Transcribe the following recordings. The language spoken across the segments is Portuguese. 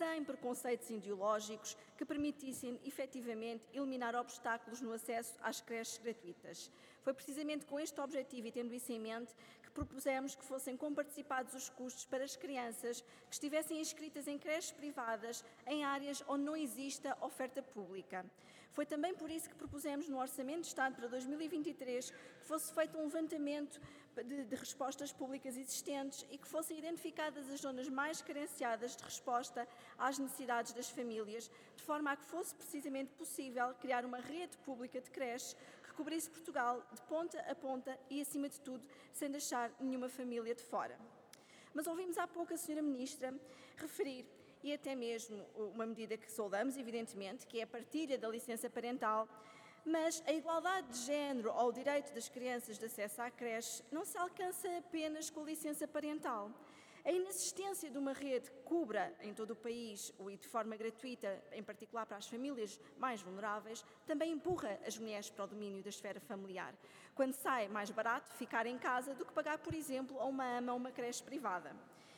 sem preconceitos ideológicos que permitissem, efetivamente, eliminar obstáculos no acesso às creches gratuitas. Foi precisamente com este objetivo e tendo isso em mente que propusemos que fossem comparticipados os custos para as crianças que estivessem inscritas em creches privadas em áreas onde não exista oferta pública. Foi também por isso que propusemos no Orçamento de Estado para 2023 que fosse feito um levantamento de respostas públicas existentes e que fossem identificadas as zonas mais carenciadas de resposta às necessidades das famílias, de forma a que fosse precisamente possível criar uma rede pública de creches que cobrisse Portugal de ponta a ponta e, acima de tudo, sem deixar nenhuma família de fora. Mas ouvimos há pouco a Sra. Ministra referir, e até mesmo uma medida que saudamos, evidentemente, que é a partilha da licença parental, mas a igualdade de género ou o direito das crianças de acesso à creche não se alcança apenas com a licença parental. A inexistência de uma rede que cubra em todo o país e de forma gratuita, em particular para as famílias mais vulneráveis, também empurra as mulheres para o domínio da esfera familiar, quando sai mais barato ficar em casa do que pagar, por exemplo, a uma ama ou uma creche privada.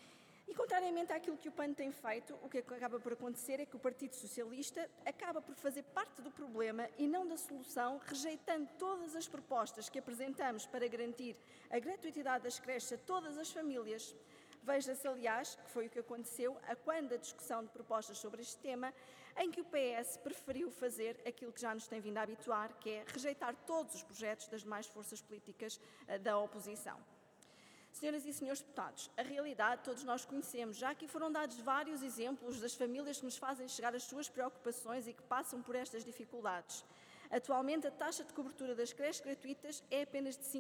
E, contrariamente àquilo que o PAN tem feito, o que acaba por acontecer é que o Partido Socialista acaba por fazer parte do problema e não da solução, rejeitando todas as propostas que apresentamos para garantir a gratuidade das creches a todas as famílias. Veja-se, aliás, que foi o que aconteceu quando a discussão de propostas sobre este tema, em que o PS preferiu fazer aquilo que já nos tem vindo a habituar, que é rejeitar todos os projetos das demais forças políticas da oposição. Senhoras e senhores deputados, a realidade todos nós conhecemos. Já aqui foram dados vários exemplos das famílias que nos fazem chegar as suas preocupações e que passam por estas dificuldades. Atualmente, a taxa de cobertura das creches gratuitas é apenas de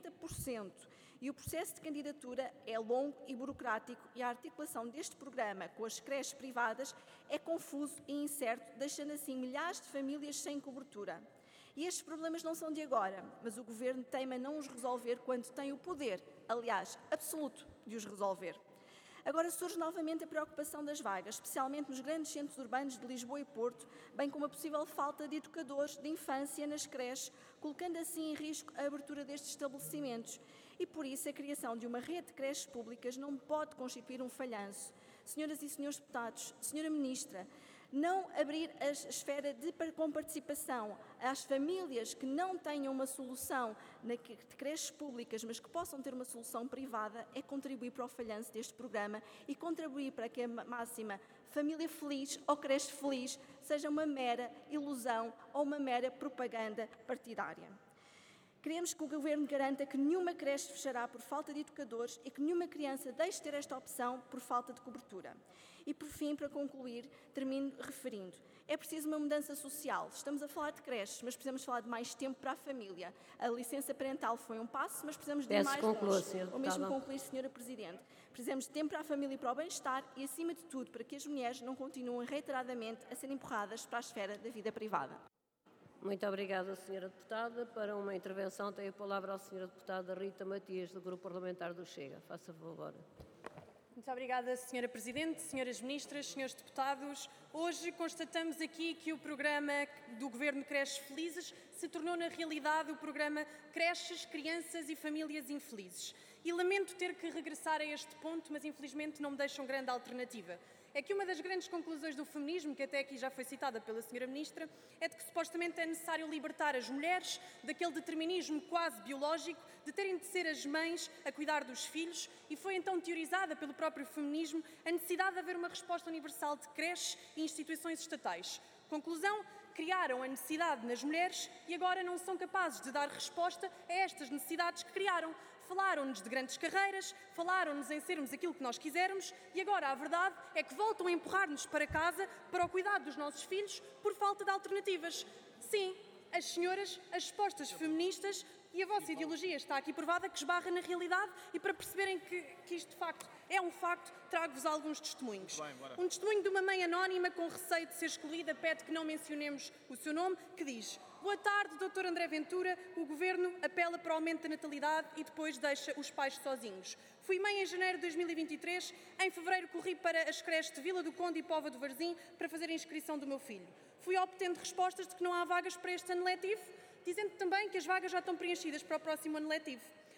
50% e o processo de candidatura é longo e burocrático e a articulação deste programa com as creches privadas é confuso e incerto, deixando assim milhares de famílias sem cobertura. E estes problemas não são de agora, mas o Governo teima não os resolver quando tem o poder, aliás, absoluto, de os resolver. Agora surge novamente a preocupação das vagas, especialmente nos grandes centros urbanos de Lisboa e Porto, bem como a possível falta de educadores de infância nas creches, colocando assim em risco a abertura destes estabelecimentos. E por isso a criação de uma rede de creches públicas não pode constituir um falhanço. Senhoras e senhores deputados, Senhora Ministra, não abrir a esfera de comparticipação às famílias que não tenham uma solução de creches públicas, mas que possam ter uma solução privada, é contribuir para o falhanço deste programa e contribuir para que a máxima família feliz ou creche feliz seja uma mera ilusão ou uma mera propaganda partidária. Queremos que o Governo garanta que nenhuma creche fechará por falta de educadores e que nenhuma criança deixe de ter esta opção por falta de cobertura. E, por fim, para concluir, termino referindo, é preciso uma mudança social. Estamos a falar de creches, mas precisamos falar de mais tempo para a família. A licença parental foi um passo, mas precisamos de ir mais longe. Ou mesmo concluir, Senhora Presidente. Precisamos de tempo para a família e para o bem-estar e, acima de tudo, para que as mulheres não continuem reiteradamente a ser empurradas para a esfera da vida privada. Muito obrigada, Sra. Deputada. Para uma intervenção tem a palavra a Sra. Deputada Rita Matias, do Grupo Parlamentar do Chega. Faça favor. Muito obrigada, Sra. Presidente, Sras. Ministras, Srs. Deputados. Hoje constatamos aqui que o programa do Governo Creches Felizes se tornou na realidade o programa Creches, Crianças e Famílias Infelizes. E lamento ter que regressar a este ponto, mas infelizmente não me deixam grande alternativa. É que uma das grandes conclusões do feminismo, que até aqui já foi citada pela Sra. Ministra, é de que supostamente é necessário libertar as mulheres daquele determinismo quase biológico de terem de ser as mães a cuidar dos filhos, e foi então teorizada pelo próprio feminismo a necessidade de haver uma resposta universal de creches e instituições estatais. Conclusão: criaram a necessidade nas mulheres e agora não são capazes de dar resposta a estas necessidades que criaram. Falaram-nos de grandes carreiras, falaram-nos em sermos aquilo que nós quisermos e agora a verdade é que voltam a empurrar-nos para casa, para o cuidado dos nossos filhos, por falta de alternativas. Sim, as senhoras, as respostas feministas, e a vossa ideologia está aqui provada que esbarra na realidade, e para perceberem que isto de facto é um facto, trago-vos alguns testemunhos. Um testemunho de uma mãe anónima com receio de ser excluída pede que não mencionemos o seu nome, que diz: boa tarde, Dr. André Ventura, o Governo apela para o aumento da natalidade e depois deixa os pais sozinhos. Fui mãe em janeiro de 2023, em fevereiro corri para as creches de Vila do Conde e Póvoa do Varzim para fazer a inscrição do meu filho. Fui obtendo respostas de que não há vagas para este ano letivo, dizendo também que as vagas já estão preenchidas para o próximo ano letivo.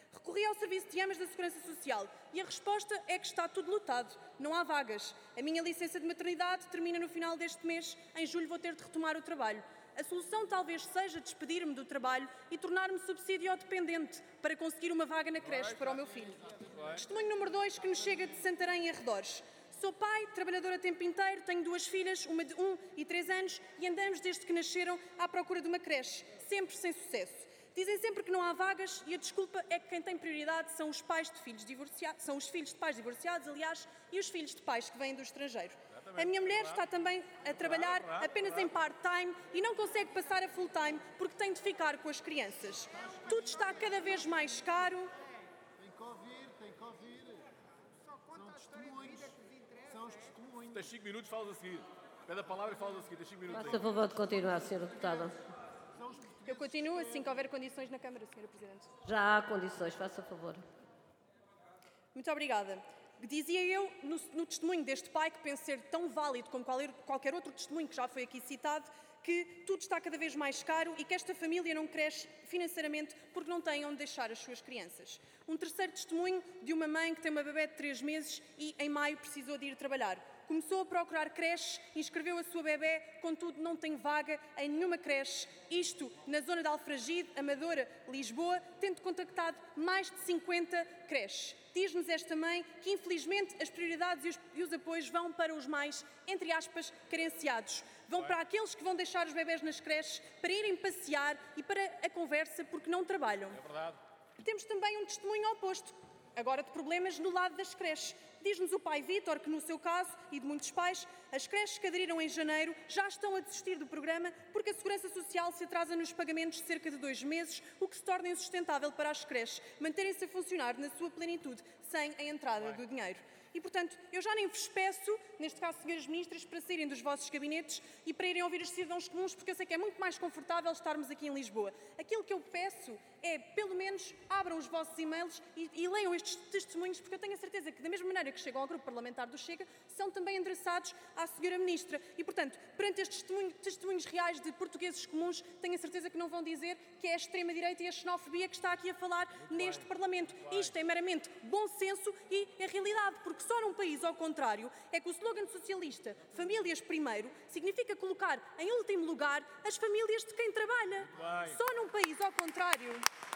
Recorri ao Serviço de Amas da Segurança Social e a resposta é que está tudo lotado, não há vagas. A minha licença de maternidade termina no final deste mês, em julho vou ter de retomar o trabalho. A solução talvez seja despedir-me do trabalho e tornar-me subsídio-dependente para conseguir uma vaga na creche para o meu filho. Testemunho número 2 que nos chega de Santarém e arredores. Sou pai, trabalhadora a tempo inteiro, tenho 2 filhas, uma de 1 e 3 anos e andamos desde que nasceram à procura de uma creche, sempre sem sucesso. Dizem sempre que não há vagas e a desculpa é que quem tem prioridade são os pais de filhos divorciados, são os filhos de pais divorciados, aliás, e os filhos de pais que vêm do estrangeiro. A minha mulher está também a trabalhar apenas em part-time e não consegue passar a full-time porque tem de ficar com as crianças. Tudo está cada vez mais caro. Tem que ouvir. São os testemunhos. Tens 5 minutos, falas a seguir. Pede a palavra e falas a seguir. Tens 5 minutos. Faça a favor de continuar, Sra. Deputada. Eu continuo assim que houver condições na Câmara, Sra. Presidente. Já há condições, faça favor. Muito obrigada. Dizia eu, no testemunho deste pai, que penso ser tão válido como qualquer outro testemunho que já foi aqui citado, que tudo está cada vez mais caro e que esta família não cresce financeiramente porque não tem onde deixar as suas crianças. Um terceiro testemunho de uma mãe que tem uma bebé de 3 meses e em maio precisou de ir trabalhar. Começou a procurar creches, inscreveu a sua bebé, contudo não tem vaga em nenhuma creche. Isto na zona de Alfragide, Amadora, Lisboa, tendo contactado mais de 50 creches. Diz-nos esta mãe que, infelizmente, as prioridades e os apoios vão para os mais, entre aspas, carenciados. Vão para aqueles que vão deixar os bebés nas creches para irem passear e para a conversa porque não trabalham. É verdade. Temos também um testemunho oposto, agora de problemas no lado das creches. Diz-nos o pai Vítor que, no seu caso, e de muitos pais, as creches que aderiram em janeiro já estão a desistir do programa porque a Segurança Social se atrasa nos pagamentos de cerca de 2 meses, o que se torna insustentável para as creches manterem-se a funcionar na sua plenitude sem a entrada do dinheiro. E, portanto, eu já nem vos peço, neste caso, senhoras ministras, para saírem dos vossos gabinetes e para irem ouvir os cidadãos comuns, porque eu sei que é muito mais confortável estarmos aqui em Lisboa. Aquilo que eu peço é, pelo menos, abram os vossos e-mails e leiam estes testemunhos, porque eu tenho a certeza que, da mesma maneira que chegam ao grupo parlamentar do Chega, são também endereçados à senhora ministra. E, portanto, perante estes testemunhos reais de portugueses comuns, tenho a certeza que não vão dizer que é a extrema-direita e a xenofobia que está aqui a falar neste Parlamento. Isto é meramente bom senso e é realidade, porque só num país ao contrário é que o slogan socialista "Famílias primeiro" significa colocar em último lugar as famílias de quem trabalha. Só num país ao contrário...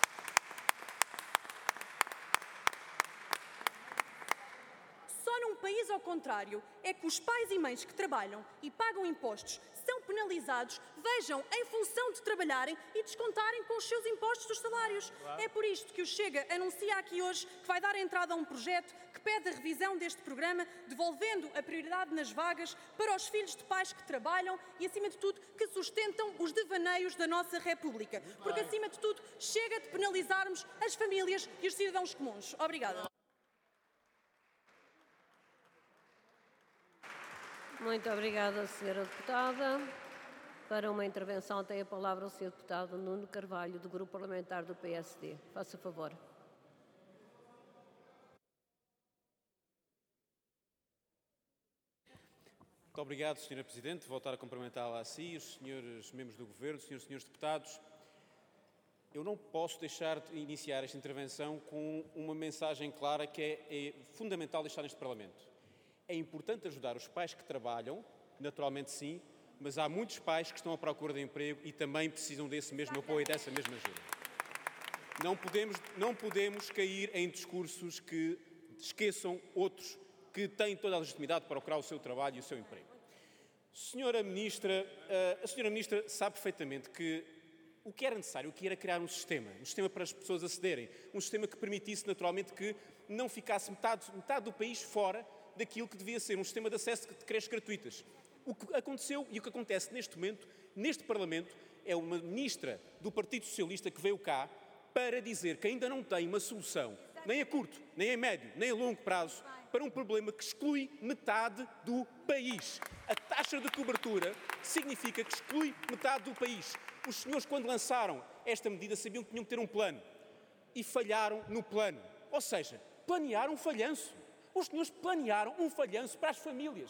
Só num país ao contrário é que os pais e mães que trabalham e pagam impostos são penalizados, vejam, em função de trabalharem e descontarem com os seus impostos dos salários. É por isto que o Chega anuncia aqui hoje que vai dar entrada a um projeto que pede a revisão deste programa, devolvendo a prioridade nas vagas para os filhos de pais que trabalham e, acima de tudo, que sustentam os devaneios da nossa República. Porque, acima de tudo, chega de penalizarmos as famílias e os cidadãos comuns. Obrigada. Muito obrigada, Sra. Deputada. Para uma intervenção tem a palavra o Sr. Deputado Nuno Carvalho, do Grupo Parlamentar do PSD. Faça favor. Muito obrigado, Sra. Presidente. Voltar a cumprimentá-la a si, os senhores membros do Governo, senhores deputados. Eu não posso deixar de iniciar esta intervenção com uma mensagem clara que é fundamental deixar neste Parlamento. É importante ajudar os pais que trabalham, naturalmente sim, mas há muitos pais que estão à procura de emprego e também precisam desse mesmo apoio e dessa mesma ajuda. Não podemos cair em discursos que esqueçam outros que têm toda a legitimidade para procurar o seu trabalho e o seu emprego. A senhora Ministra sabe perfeitamente que o que era necessário, o que era criar um sistema para as pessoas acederem, um sistema que permitisse naturalmente que não ficasse metade do país fora daquilo que devia ser um sistema de acesso de creches gratuitas. O que aconteceu e o que acontece neste momento, neste Parlamento, é uma ministra do Partido Socialista que veio cá para dizer que ainda não tem uma solução, nem a curto, nem a médio, nem a longo prazo, para um problema que exclui metade do país. A taxa de cobertura significa que exclui metade do país. Os senhores, quando lançaram esta medida, sabiam que tinham que ter um plano e falharam no plano. Ou seja, planearam um falhanço. Os senhores planearam um falhanço para as famílias.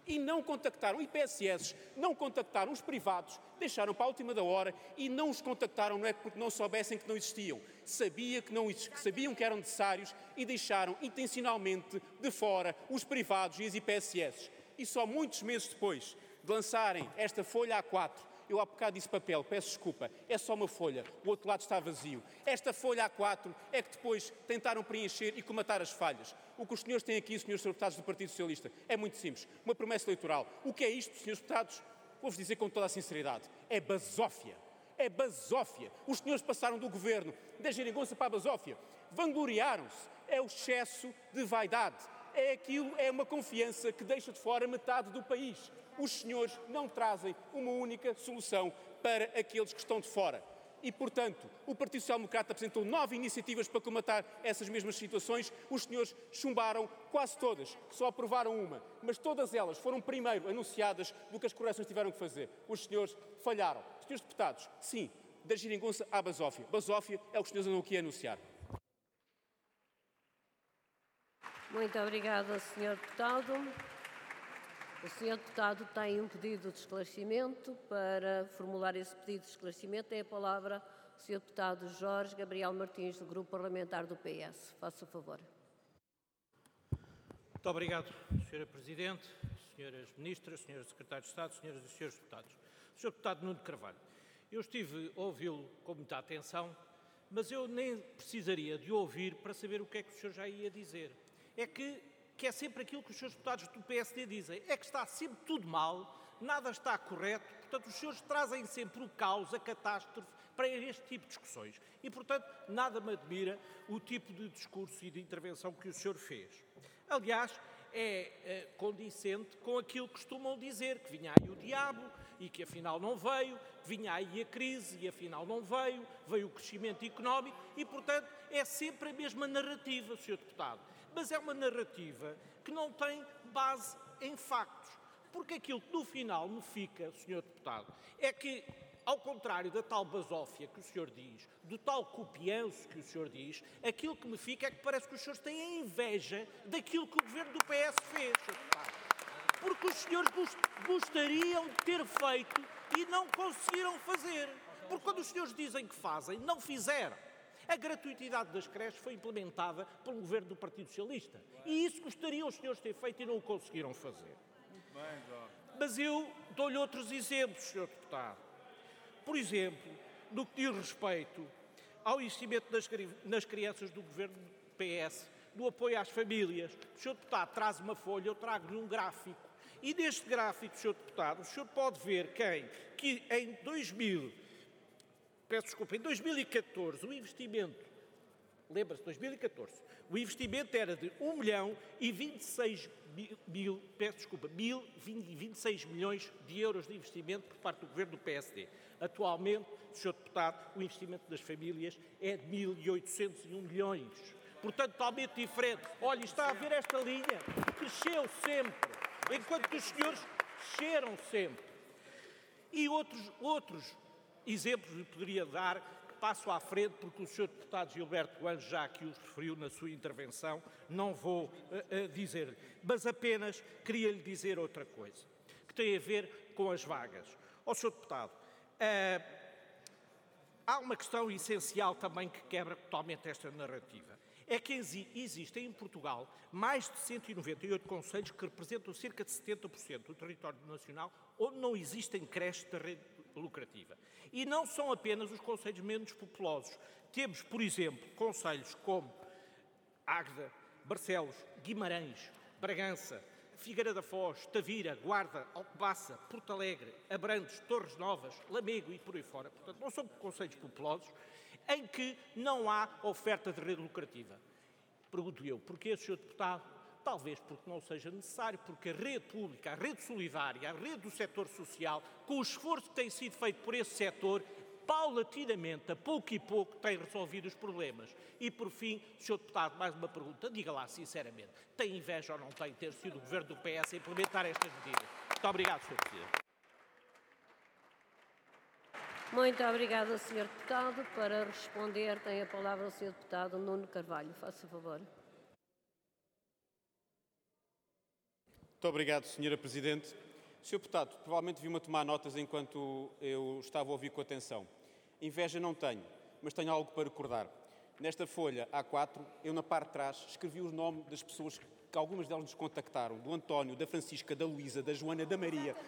e não contactaram IPSS, não contactaram os privados, deixaram para a última da hora e não os contactaram, não é porque não soubessem que não existiam. Sabiam que eram necessários e deixaram intencionalmente de fora os privados e as IPSS. E só muitos meses depois de lançarem esta folha A4, eu há bocado disse papel, peço desculpa, é só uma folha, o outro lado está vazio. Esta folha A4 é que depois tentaram preencher e comatar as falhas. O que os senhores têm aqui, senhores deputados do Partido Socialista, é muito simples, uma promessa eleitoral. O que é isto, senhores deputados? Vou-vos dizer com toda a sinceridade, é basófia. É basófia. Os senhores passaram do governo da geringonça para a basófia. Vangloriaram-se. É o excesso de vaidade. É uma confiança que deixa de fora metade do país. Os senhores não trazem uma única solução para aqueles que estão de fora. E, portanto, o Partido Social Democrata apresentou 9 iniciativas para comatar essas mesmas situações. Os senhores chumbaram quase todas, só aprovaram uma. Mas todas elas foram primeiro anunciadas do que as correções tiveram que fazer. Os senhores falharam. Senhores deputados, sim, da geringonça à basófia. Basófia é o que os senhores andam aqui a anunciar. Muito obrigada, Sr. Deputado. O Sr. Deputado tem um pedido de esclarecimento. Para formular esse pedido de esclarecimento, tem a palavra o Sr. Deputado Jorge Gabriel Martins, do Grupo Parlamentar do PS. Faça o favor. Muito obrigado, Sra. Presidente, Sras. Ministras, Srs. Secretários de Estado, Senhoras e Srs. Deputados. Sr. Deputado Nuno Carvalho, eu estive a ouvi-lo com muita atenção, mas eu nem precisaria de ouvir para saber o que é que o senhor já ia dizer. É que é sempre aquilo que os senhores deputados do PSD dizem, é que está sempre tudo mal, nada está correto, portanto os senhores trazem sempre o caos, a catástrofe para este tipo de discussões. E, portanto, nada me admira o tipo de discurso e de intervenção que o senhor fez. Aliás, é condicente com aquilo que costumam dizer, que vinha aí o diabo e que afinal não veio, que vinha aí a crise e afinal não veio, veio o crescimento económico e, portanto, é sempre a mesma narrativa, Sr. Deputado. Mas é uma narrativa que não tem base em factos, porque aquilo que no final me fica, Sr. Deputado, é que, ao contrário da tal basófia que o senhor diz, do tal copianço que o senhor diz, aquilo que me fica é que parece que os senhores têm a inveja daquilo que o governo do PS fez, Sr. Deputado. Porque os senhores gostariam de ter feito e não conseguiram fazer. Porque quando os senhores dizem que fazem, não fizeram. A gratuitidade das creches foi implementada pelo governo do Partido Socialista. E isso gostariam os senhores de ter feito e não o conseguiram fazer. Mas eu dou-lhe outros exemplos, Sr. Deputado. Por exemplo, no que diz respeito ao investimento nas crianças do governo do PS, no apoio às famílias, o Sr. Deputado traz uma folha, eu trago-lhe um gráfico. E neste gráfico, Sr. Deputado, o senhor pode ver que em 2014, o investimento, lembra-se, 2014, o investimento era de 1.026 milhões de euros de investimento por parte do governo do PSD. Atualmente, Sr. Deputado, o investimento das famílias é de 1.801 milhões. Portanto, totalmente diferente. Olha, está a ver esta linha? Cresceu sempre, enquanto que os senhores desceram sempre. E outros exemplos lhe poderia dar, que passo à frente, porque o Sr. Deputado Gilberto Anjo já aqui os referiu na sua intervenção, não vou dizer-lhe. Mas apenas queria-lhe dizer outra coisa, que tem a ver com as vagas. Ó, Sr. Deputado, há uma questão essencial também que quebra totalmente esta narrativa. É que existem em Portugal mais de 198 concelhos que representam cerca de 70% do território nacional onde não existem creches da rede lucrativa. E não são apenas os concelhos menos populosos. Temos, por exemplo, concelhos como Águeda, Barcelos, Guimarães, Bragança, Figueira da Foz, Tavira, Guarda, Alcobaça, Porto Alegre, Abrantes, Torres Novas, Lamego e por aí fora. Portanto, não são concelhos populosos em que não há oferta de rede lucrativa. Pergunto eu, porquê, Sr. Deputado? Talvez porque não seja necessário, porque a rede pública, a rede solidária, a rede do setor social, com o esforço que tem sido feito por esse setor, paulatinamente, a pouco e pouco, tem resolvido os problemas. E, por fim, Sr. Deputado, mais uma pergunta, diga lá sinceramente, tem inveja ou não tem ter sido o governo do PS a implementar estas medidas? Muito obrigado, Sr. Presidente. Muito obrigada, Sr. Deputado. Para responder, tem a palavra o Sr. Deputado Nuno Carvalho. Faça favor. Muito obrigado, Sra. Presidente. Sr. Deputado, provavelmente viu-me a tomar notas enquanto eu estava a ouvir com atenção. Inveja não tenho, mas tenho algo para recordar. Nesta folha A4, eu na parte de trás escrevi o nome das pessoas que algumas delas nos contactaram, do António, da Francisca, da Luísa, da Joana, da Maria,